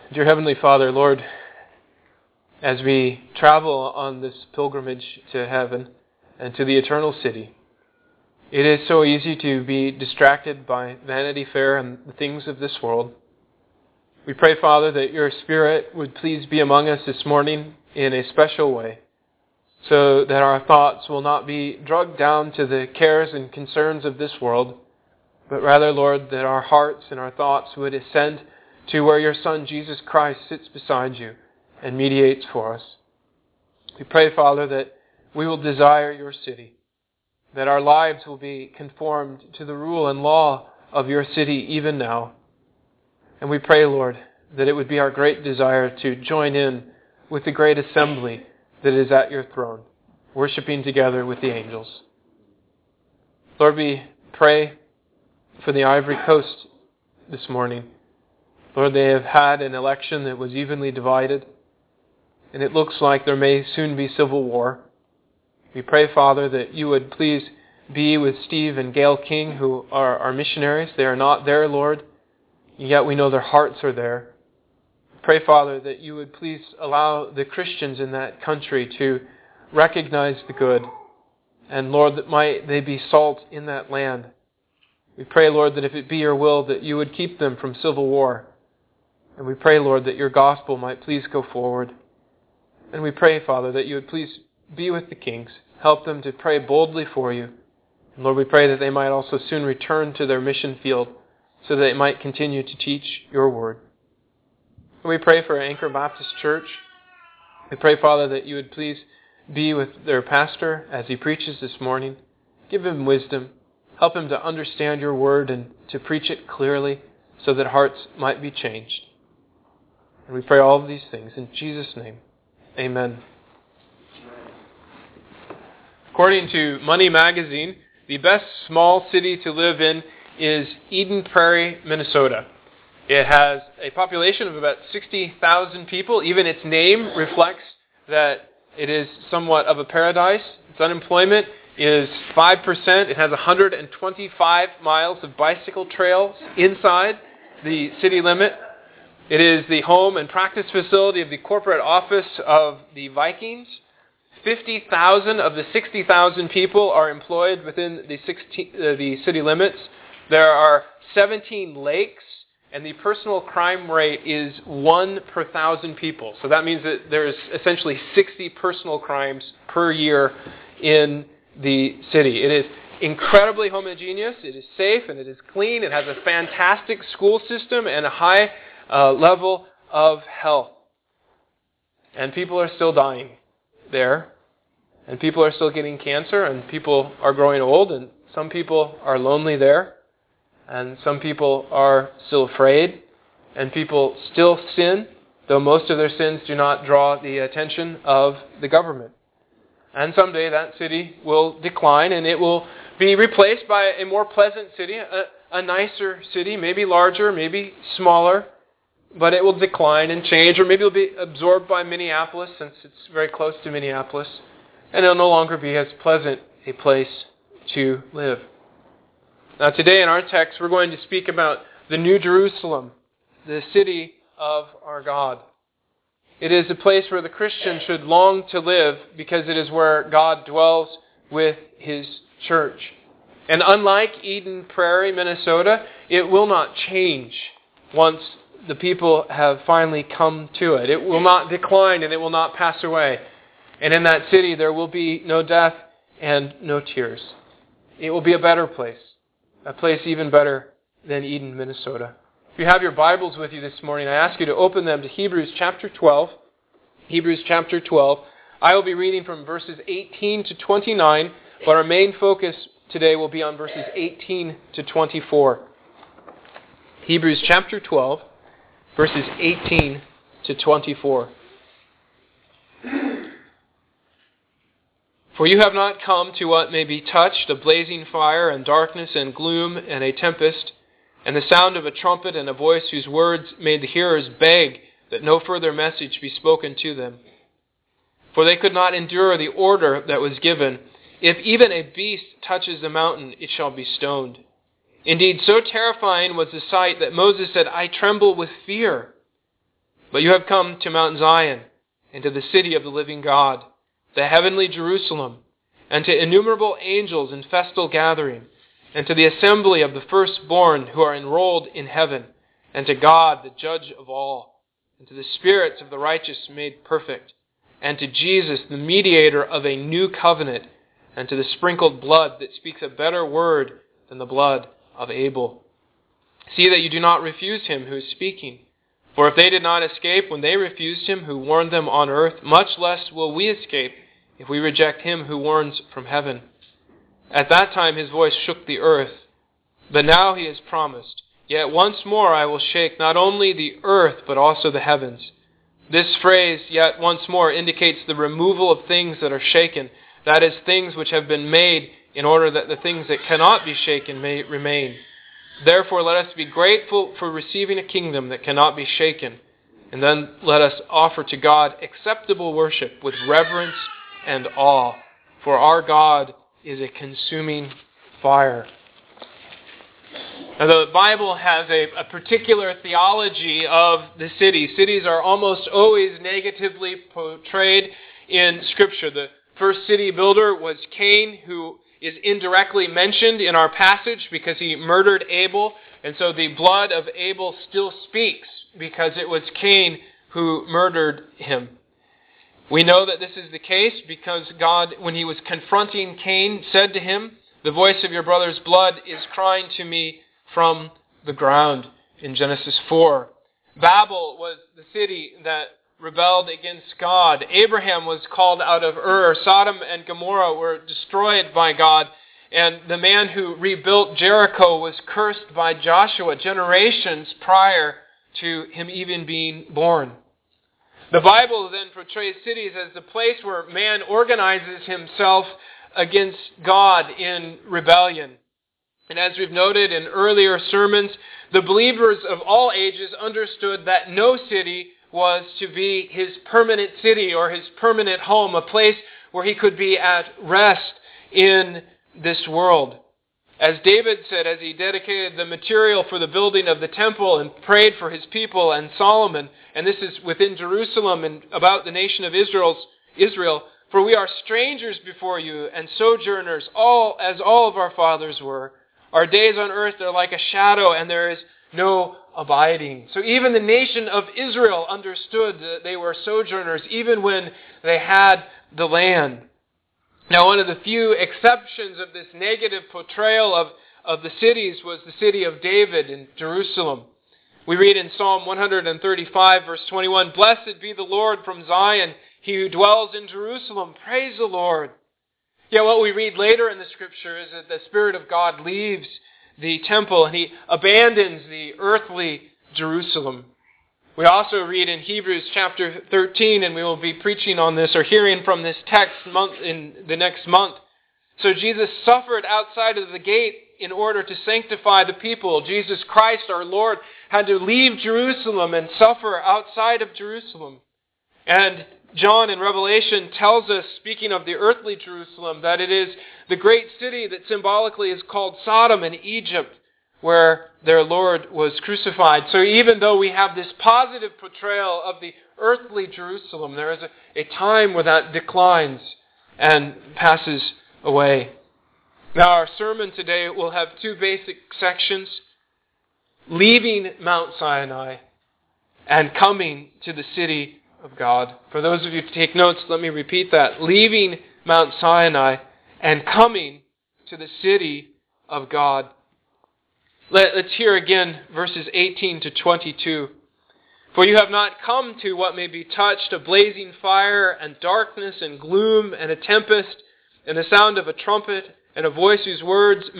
Dear Heavenly Father, Lord, as we travel on this pilgrimage to heaven and to the eternal city, it is so easy to be distracted by Vanity Fair and the things of this world. We pray, Father, that your Spirit would please be among us this morning in a special way, so that our thoughts will not be drugged down to the cares and concerns of this world, but rather, Lord, that our hearts and our thoughts would ascend to where your Son, Jesus Christ, sits beside you and mediates for us. We pray, Father, that we will desire your city, that our lives will be conformed to the rule and law of your city even now. And we pray, Lord, that it would be our great desire to join in with the great assembly that is at your throne, worshiping together with the angels. Lord, we pray for the Ivory Coast this morning. Lord, they have had an election that was evenly divided, and it looks like there may soon be civil war. We pray, Father, that you would please be with Steve and Gail King, who are our missionaries. They are not there, Lord, and yet we know their hearts are there. Pray, Father, that you would please allow the Christians in that country to recognize the good, and Lord, that might they be salt in that land. We pray, Lord, that if it be your will, that you would keep them from civil war. And we pray, Lord, that your gospel might please go forward. And we pray, Father, that you would please be with the kings. Help them to pray boldly for you. And Lord, we pray that they might also soon return to their mission field so that they might continue to teach your word. And we pray for Anchor Baptist Church. We pray, Father, that you would please be with their pastor as he preaches this morning. Give him wisdom. Help him to understand your word and to preach it clearly so that hearts might be changed. And we pray all of these things in Jesus' name. Amen. According to Money Magazine, the best small city to live in is Eden Prairie, Minnesota. It has a population of about 60,000 people. Even its name reflects that it is somewhat of a paradise. Its unemployment is 5%. It has 125 miles of bicycle trails inside the city limit. It is the home and practice facility of the corporate office of the Vikings. 50,000 of the 60,000 people are employed within the city limits. There are 17 lakes, and the personal crime rate is 1 per 1,000 people. So that means that there is essentially 60 personal crimes per year in the city. It is incredibly homogeneous. It is safe and it is clean. It has a fantastic school system and a high level of health. And people are still dying there. And people are still getting cancer, and people are growing old, and some people are lonely there. And some people are still afraid, and people still sin, though most of their sins do not draw the attention of the government. And someday that city will decline, and it will be replaced by a more pleasant city, a nicer city, maybe larger, maybe smaller, but it will decline and change, or maybe it will be absorbed by Minneapolis, since it's very close to Minneapolis, and it will no longer be as pleasant a place to live. Now today in our text, we're going to speak about the New Jerusalem, the city of our God. It is a place where the Christian should long to live because it is where God dwells with His church. And unlike Eden Prairie, Minnesota, it will not change once the people have finally come to it. It will not decline and it will not pass away. And in that city there will be no death and no tears. It will be a better place. A place even better than Eden, Minnesota. If you have your Bibles with you this morning, I ask you to open them to Hebrews chapter 12. Hebrews chapter 12. I will be reading from verses 18 to 29, but our main focus today will be on verses 18 to 24. Hebrews chapter 12, verses 18 to 24. For you have not come to what may be touched, a blazing fire and darkness and gloom and a tempest, and the sound of a trumpet and a voice whose words made the hearers beg that no further message be spoken to them. For they could not endure the order that was given, if even a beast touches the mountain, it shall be stoned. Indeed, so terrifying was the sight that Moses said, I tremble with fear. But you have come to Mount Zion, and to the city of the living God, the heavenly Jerusalem, and to innumerable angels in festal gathering, and to the assembly of the firstborn who are enrolled in heaven, and to God, the judge of all, and to the spirits of the righteous made perfect, and to Jesus, the mediator of a new covenant, and to the sprinkled blood that speaks a better word than the blood of Abel. See that you do not refuse him who is speaking. For if they did not escape when they refused him who warned them on earth, much less will we escape if we reject him who warns from heaven. At that time his voice shook the earth, but now he has promised, yet once more I will shake not only the earth but also the heavens. This phrase, yet once more, indicates the removal of things that are shaken, that is, things which have been made in order that the things that cannot be shaken may remain. Therefore, let us be grateful for receiving a kingdom that cannot be shaken, and then let us offer to God acceptable worship with reverence and awe, for our God is a consuming fire. Now, the Bible has a particular theology of the city. Cities are almost always negatively portrayed in Scripture. The first city builder was Cain, who is indirectly mentioned in our passage because he murdered Abel. And so the blood of Abel still speaks because it was Cain who murdered him. We know that this is the case because God, when he was confronting Cain, said to him, "The voice of your brother's blood is crying to me from the ground," in Genesis 4. Babel was the city that rebelled against God. Abraham was called out of Ur. Sodom and Gomorrah were destroyed by God. And the man who rebuilt Jericho was cursed by Joshua generations prior to him even being born. The Bible then portrays cities as the place where man organizes himself against God in rebellion. And as we've noted in earlier sermons, the believers of all ages understood that no city was to be his permanent city or his permanent home, a place where he could be at rest in this world. As David said, as he dedicated the material for the building of the temple and prayed for his people, and Solomon, and this is within Jerusalem and about the nation of Israel, "For we are strangers before you and sojourners, all of our fathers were. Our days on earth are like a shadow, and there is no abiding." So even the nation of Israel understood that they were sojourners, even when they had the land. Now, one of the few exceptions of this negative portrayal of the cities was the city of David in Jerusalem. We read in Psalm 135, verse 21, "Blessed be the Lord from Zion, he who dwells in Jerusalem. Praise the Lord." Yet what we read later in the Scripture is that the Spirit of God leaves the temple and he abandons the earthly Jerusalem. We also read in Hebrews chapter 13, and we will be preaching on this or hearing from this text in the next month. So Jesus suffered outside of the gate in order to sanctify the people. Jesus Christ, our Lord, had to leave Jerusalem and suffer outside of Jerusalem. And John in Revelation tells us, speaking of the earthly Jerusalem, that it is the great city that symbolically is called Sodom in Egypt, where their Lord was crucified. So even though we have this positive portrayal of the earthly Jerusalem, there is a time where that declines and passes away. Now our sermon today will have two basic sections: leaving Mount Sinai and coming to the city of God. For those of you who take notes, let me repeat that. Leaving Mount Sinai and coming to the city of God. Let's hear again verses 18 to 22. "For you have not come to what may be touched, a blazing fire and darkness and gloom and a tempest and the sound of a trumpet and a voice whose words